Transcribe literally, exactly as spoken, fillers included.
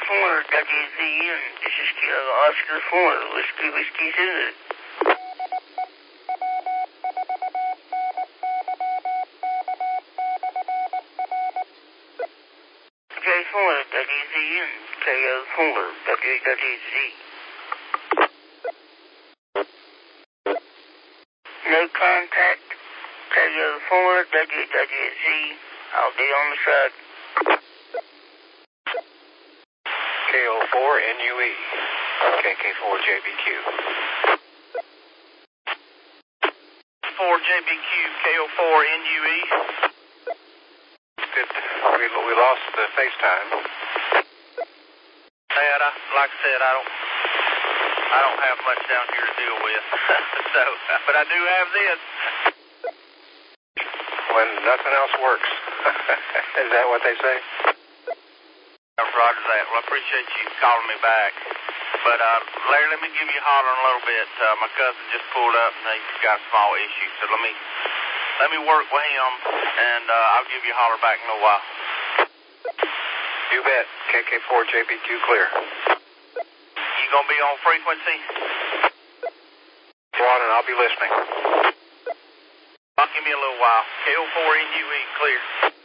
four, W Z N. This is Kilo Oscar four, Whiskey Whiskey Zulu. J four, W Z N. K O four, W W Z. No contact. K O four, W W Z. I'll be on the side. K O four, N U E. K K four, J B Q. four, J B Q, K O four, N U E. Good. We, we lost the FaceTime. Dad, I, like I said, I don't, I don't have much down here to deal with. So, but I do have this. When nothing else works. Is that what they say? Roger that. Well, I appreciate you calling me back. But, uh, Larry, let me give you a holler in a little bit. Uh, my cousin just pulled up and he's got a small issue. So let me, let me work with him and, uh, I'll give you a holler back in a little while. You bet. K K four, J B Q clear. You gonna be on frequency? Go on and I'll be listening. I'll give me a little while. K O four N U E clear.